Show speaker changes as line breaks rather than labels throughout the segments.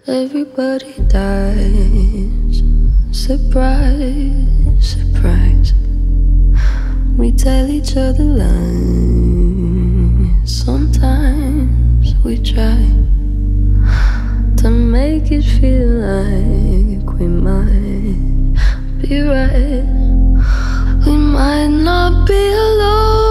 Everybody dies. Surprise, surprise. We tell each other lies. Sometimes we try to make it feel like we might be right. We might not be alone.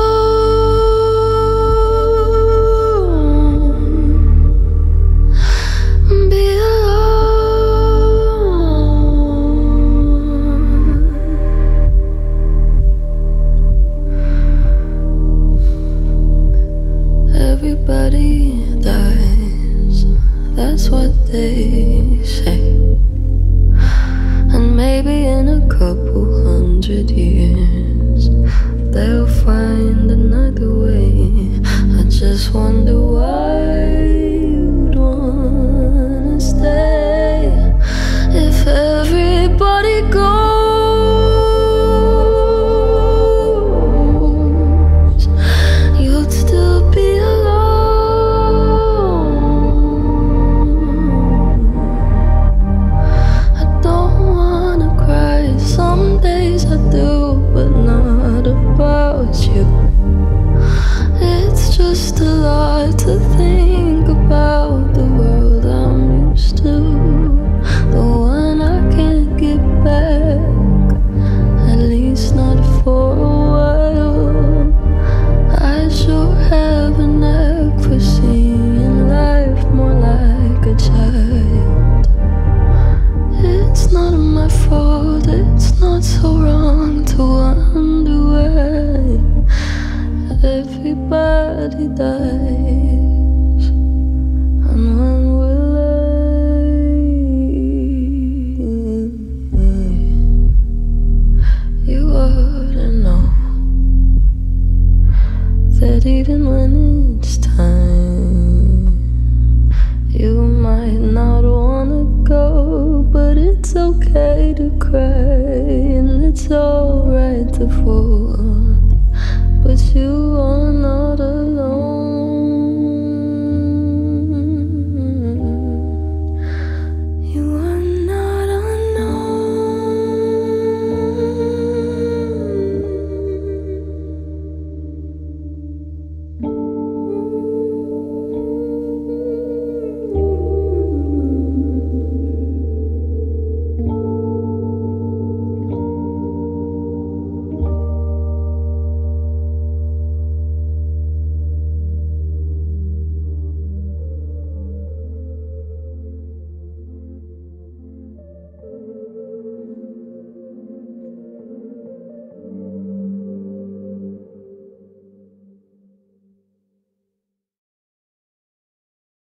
Everybody dies, that's what they say. And maybe in a couple 100 years they'll find another way. I just wonder why you'd wanna stay if everybody goes. You'd still be you. It's just a lot to think about. The world I'm used to, the one I can't get back, at least not for a while. I sure have a knack for seeing life more like a child. It's not my fault, it's not so wrong to wonder why everybody dies, and when will you ought to know that even when it's time, you might not wanna go, but it's okay to cry, and it's alright to fall. But you